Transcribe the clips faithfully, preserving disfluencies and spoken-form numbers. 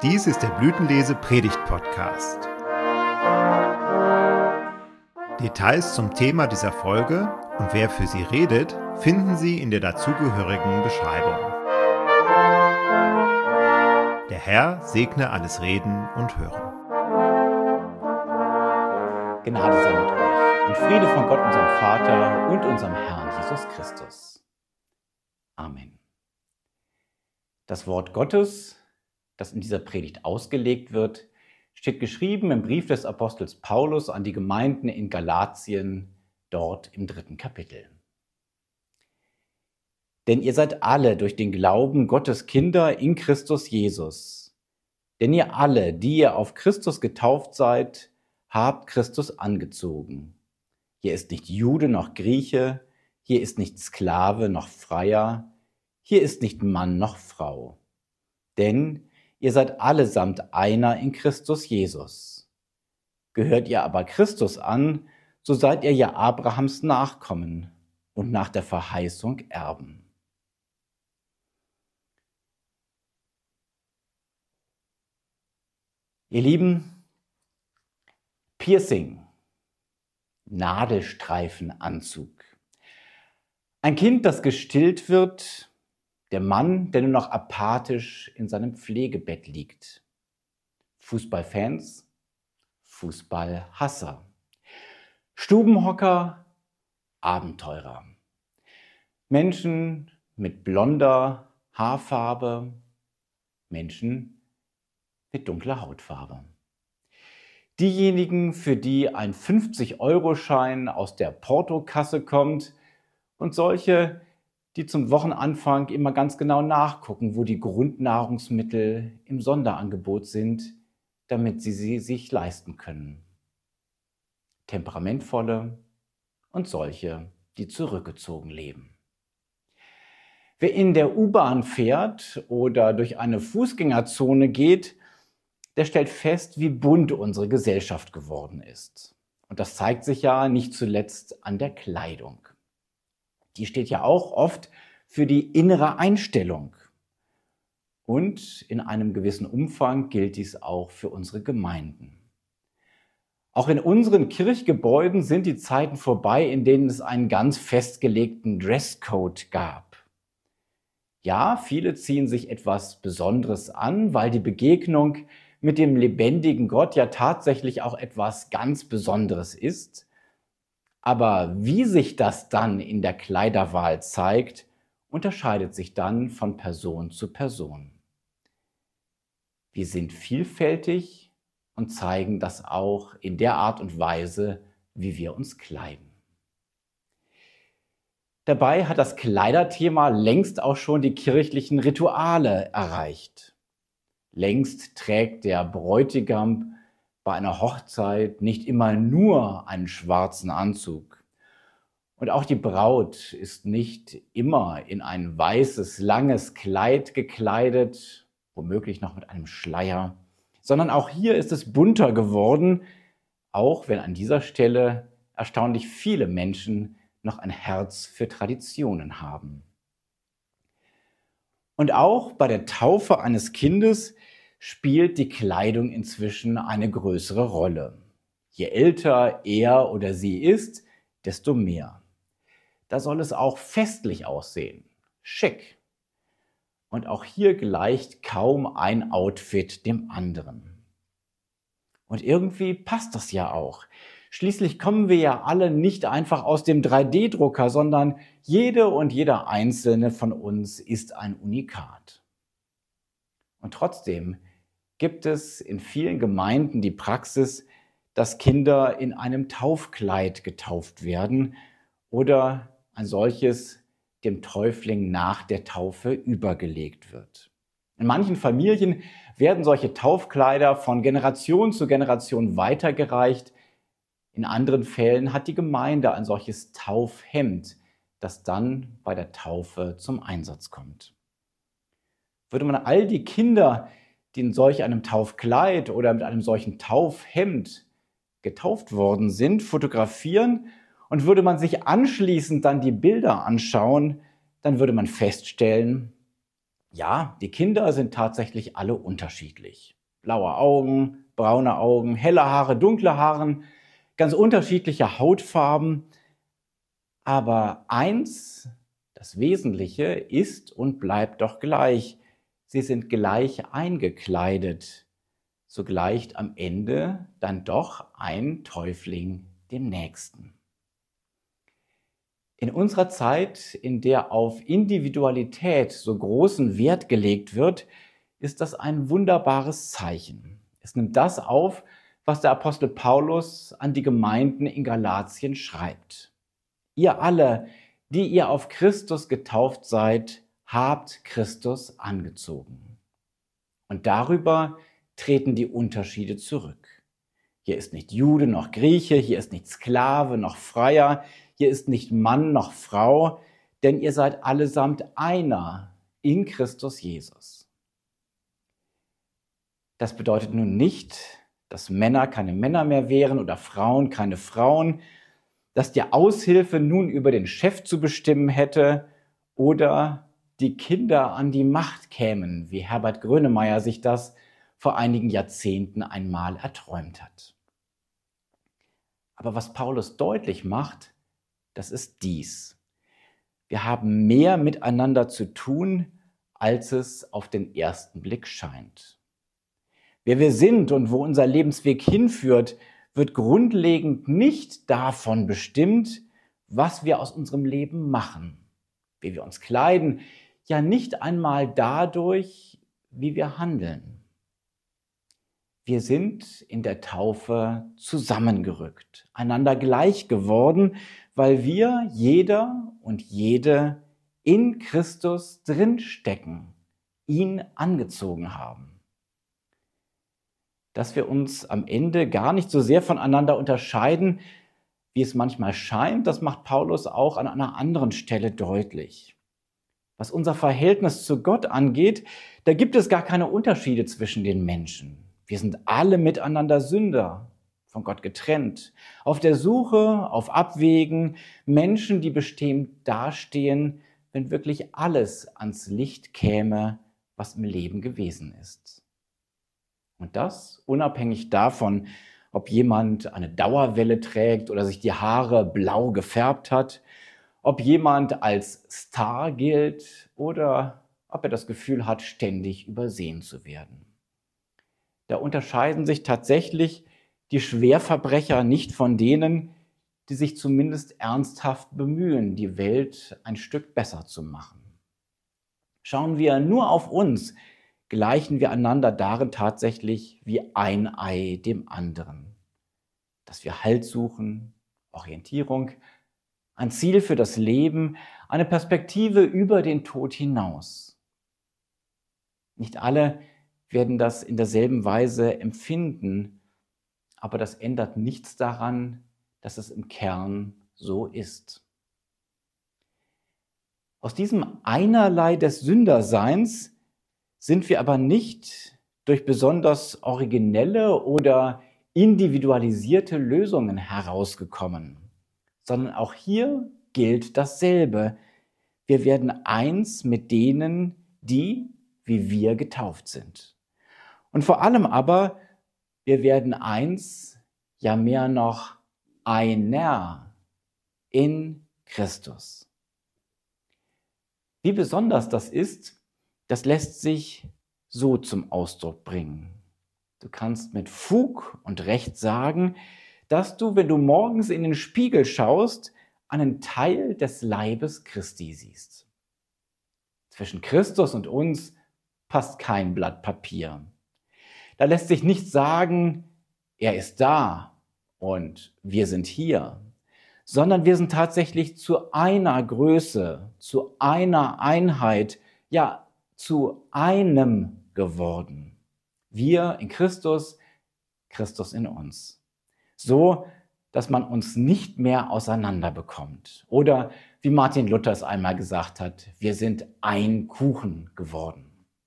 Dies ist der Blütenlese Predigt Podcast. Details zum Thema dieser Folge und wer für sie redet, finden Sie in der dazugehörigen Beschreibung. Der Herr segne alles Reden und Hören. Gnade sei mit euch und Friede von Gott, unserem Vater und unserem Herrn Jesus Christus. Amen. Das Wort Gottes, das in dieser Predigt ausgelegt wird, steht geschrieben im Brief des Apostels Paulus an die Gemeinden in Galatien, dort im dritten Kapitel. Denn ihr seid alle durch den Glauben Gottes Kinder in Christus Jesus. Denn ihr alle, die ihr auf Christus getauft seid, habt Christus angezogen. Hier ist nicht Jude noch Grieche, hier ist nicht Sklave noch Freier, hier ist nicht Mann noch Frau. Denn ihr seid allesamt einer in Christus Jesus. Gehört ihr aber Christus an, so seid ihr ja Abrahams Nachkommen und nach der Verheißung Erben. Ihr Lieben, Piercing, Nadelstreifenanzug. Ein Kind, das gestillt wird, der Mann, der nur noch apathisch in seinem Pflegebett liegt. Fußballfans, Fußballhasser. Stubenhocker, Abenteurer. Menschen mit blonder Haarfarbe, Menschen mit dunkler Hautfarbe. Diejenigen, für die ein fünfzig-Euro-Schein aus der Portokasse kommt und solche, die zum Wochenanfang immer ganz genau nachgucken, wo die Grundnahrungsmittel im Sonderangebot sind, damit sie sie sich leisten können. Temperamentvolle und solche, die zurückgezogen leben. Wer in der U-Bahn fährt oder durch eine Fußgängerzone geht, der stellt fest, wie bunt unsere Gesellschaft geworden ist. Und das zeigt sich ja nicht zuletzt an der Kleidung. Die steht ja auch oft für die innere Einstellung. Und in einem gewissen Umfang gilt dies auch für unsere Gemeinden. Auch in unseren Kirchgebäuden sind die Zeiten vorbei, in denen es einen ganz festgelegten Dresscode gab. Ja, viele ziehen sich etwas Besonderes an, weil die Begegnung mit dem lebendigen Gott ja tatsächlich auch etwas ganz Besonderes ist. Aber wie sich das dann in der Kleiderwahl zeigt, unterscheidet sich dann von Person zu Person. Wir sind vielfältig und zeigen das auch in der Art und Weise, wie wir uns kleiden. Dabei hat das Kleiderthema längst auch schon die kirchlichen Rituale erreicht. Längst trägt der Bräutigam bei einer Hochzeit nicht immer nur einen schwarzen Anzug. Und auch die Braut ist nicht immer in ein weißes, langes Kleid gekleidet, womöglich noch mit einem Schleier, sondern auch hier ist es bunter geworden, auch wenn an dieser Stelle erstaunlich viele Menschen noch ein Herz für Traditionen haben. Und auch bei der Taufe eines Kindes spielt die Kleidung inzwischen eine größere Rolle. Je älter er oder sie ist, desto mehr. Da soll es auch festlich aussehen, schick. Und auch hier gleicht kaum ein Outfit dem anderen. Und irgendwie passt das ja auch. Schließlich kommen wir ja alle nicht einfach aus dem drei D Drucker, sondern jede und jeder einzelne von uns ist ein Unikat. Und trotzdem gibt es in vielen Gemeinden die Praxis, dass Kinder in einem Taufkleid getauft werden oder ein solches dem Täufling nach der Taufe übergelegt wird. In manchen Familien werden solche Taufkleider von Generation zu Generation weitergereicht. In anderen Fällen hat die Gemeinde ein solches Taufhemd, das dann bei der Taufe zum Einsatz kommt. Würde man all die Kinder, die in solch einem Taufkleid oder mit einem solchen Taufhemd getauft worden sind, fotografieren und würde man sich anschließend dann die Bilder anschauen, dann würde man feststellen, ja, die Kinder sind tatsächlich alle unterschiedlich. Blaue Augen, braune Augen, helle Haare, dunkle Haare, ganz unterschiedliche Hautfarben. Aber eins, das Wesentliche, ist und bleibt doch gleich. Sie sind gleich eingekleidet. So gleicht am Ende dann doch ein Täufling dem Nächsten. In unserer Zeit, in der auf Individualität so großen Wert gelegt wird, ist das ein wunderbares Zeichen. Es nimmt das auf, was der Apostel Paulus an die Gemeinden in Galatien schreibt. Ihr alle, die ihr auf Christus getauft seid, habt Christus angezogen. Und darüber treten die Unterschiede zurück. Hier ist nicht Jude noch Grieche, hier ist nicht Sklave noch Freier, hier ist nicht Mann noch Frau, denn ihr seid allesamt einer in Christus Jesus. Das bedeutet nun nicht, dass Männer keine Männer mehr wären oder Frauen keine Frauen, dass die Aushilfe nun über den Chef zu bestimmen hätte oder die Kinder an die Macht kämen, wie Herbert Grönemeyer sich das vor einigen Jahrzehnten einmal erträumt hat. Aber was Paulus deutlich macht, das ist dies: Wir haben mehr miteinander zu tun, als es auf den ersten Blick scheint. Wer wir sind und wo unser Lebensweg hinführt, wird grundlegend nicht davon bestimmt, was wir aus unserem Leben machen, wie wir uns kleiden, ja nicht einmal dadurch, wie wir handeln. Wir sind in der Taufe zusammengerückt, einander gleich geworden, weil wir, jeder und jede, in Christus drinstecken, ihn angezogen haben. Dass wir uns am Ende gar nicht so sehr voneinander unterscheiden, wie es manchmal scheint, das macht Paulus auch an einer anderen Stelle deutlich. Was unser Verhältnis zu Gott angeht, da gibt es gar keine Unterschiede zwischen den Menschen. Wir sind alle miteinander Sünder, von Gott getrennt, auf der Suche, auf Abwägen, Menschen, die bestimmt dastehen, wenn wirklich alles ans Licht käme, was im Leben gewesen ist. Und das unabhängig davon, ob jemand eine Dauerwelle trägt oder sich die Haare blau gefärbt hat, ob jemand als Star gilt oder ob er das Gefühl hat, ständig übersehen zu werden. Da unterscheiden sich tatsächlich die Schwerverbrecher nicht von denen, die sich zumindest ernsthaft bemühen, die Welt ein Stück besser zu machen. Schauen wir nur auf uns, gleichen wir einander darin tatsächlich wie ein Ei dem anderen. Dass wir Halt suchen, Orientierung, ein Ziel für das Leben, eine Perspektive über den Tod hinaus. Nicht alle werden das in derselben Weise empfinden, aber das ändert nichts daran, dass es im Kern so ist. Aus diesem Einerlei des Sünderseins sind wir aber nicht durch besonders originelle oder individualisierte Lösungen herausgekommen, sondern auch hier gilt dasselbe. Wir werden eins mit denen, die wie wir getauft sind. Und vor allem aber, wir werden eins, ja mehr noch einer in Christus. Wie besonders das ist, das lässt sich so zum Ausdruck bringen. Du kannst mit Fug und Recht sagen, dass du, wenn du morgens in den Spiegel schaust, einen Teil des Leibes Christi siehst. Zwischen Christus und uns passt kein Blatt Papier. Da lässt sich nicht sagen, er ist da und wir sind hier, sondern wir sind tatsächlich zu einer Größe, zu einer Einheit, ja, zu einem geworden. Wir in Christus, Christus in uns. So, dass man uns nicht mehr auseinander bekommt. Oder wie Martin Luther es einmal gesagt hat, wir sind ein Kuchen geworden.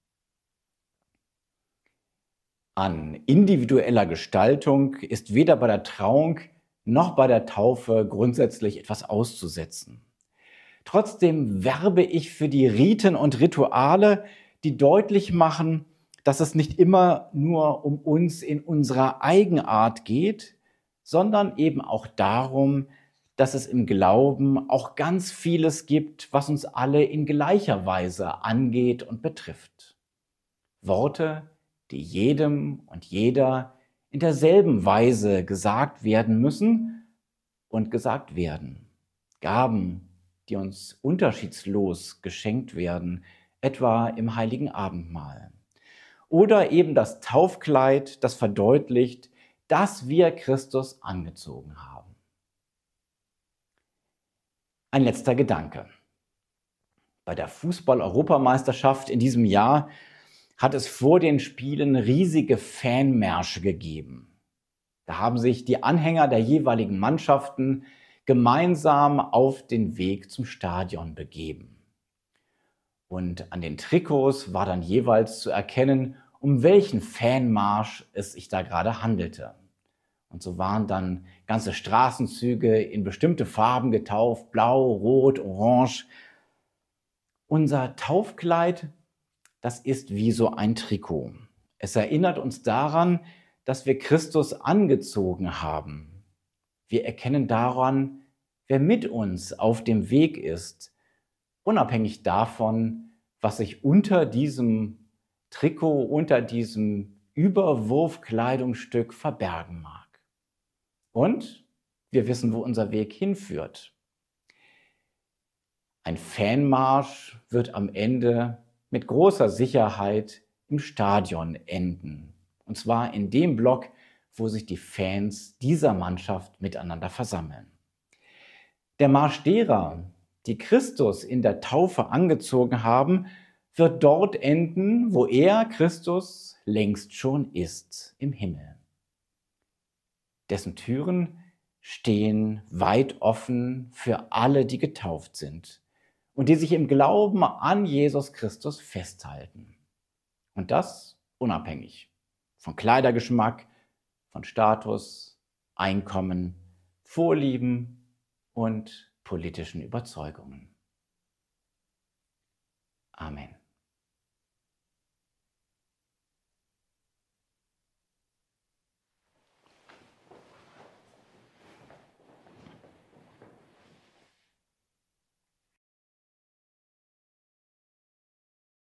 An individueller Gestaltung ist weder bei der Trauung noch bei der Taufe grundsätzlich etwas auszusetzen. Trotzdem werbe ich für die Riten und Rituale, die deutlich machen, dass es nicht immer nur um uns in unserer Eigenart geht, sondern eben auch darum, dass es im Glauben auch ganz vieles gibt, was uns alle in gleicher Weise angeht und betrifft. Worte, die jedem und jeder in derselben Weise gesagt werden müssen und gesagt werden. Gaben, die uns unterschiedslos geschenkt werden, etwa im Heiligen Abendmahl. Oder eben das Taufkleid, das verdeutlicht, dass wir Christus angezogen haben. Ein letzter Gedanke. Bei der Fußball-Europameisterschaft in diesem Jahr hat es vor den Spielen riesige Fanmärsche gegeben. Da haben sich die Anhänger der jeweiligen Mannschaften gemeinsam auf den Weg zum Stadion begeben. Und an den Trikots war dann jeweils zu erkennen, um welchen Fanmarsch es sich da gerade handelte. Und so waren dann ganze Straßenzüge in bestimmte Farben getauft, blau, rot, orange. Unser Taufkleid, das ist wie so ein Trikot. Es erinnert uns daran, dass wir Christus angezogen haben. Wir erkennen daran, wer mit uns auf dem Weg ist, unabhängig davon, was sich unter diesem Trikot, unter diesem Überwurfkleidungsstück verbergen mag. Und wir wissen, wo unser Weg hinführt. Ein Fanmarsch wird am Ende mit großer Sicherheit im Stadion enden. Und zwar in dem Block, wo sich die Fans dieser Mannschaft miteinander versammeln. Der Marsch derer, die Christus in der Taufe angezogen haben, wird dort enden, wo er, Christus, längst schon ist, im Himmel. Dessen Türen stehen weit offen für alle, die getauft sind und die sich im Glauben an Jesus Christus festhalten. Und das unabhängig von Kleidergeschmack, von Status, Einkommen, Vorlieben und politischen Überzeugungen. Amen.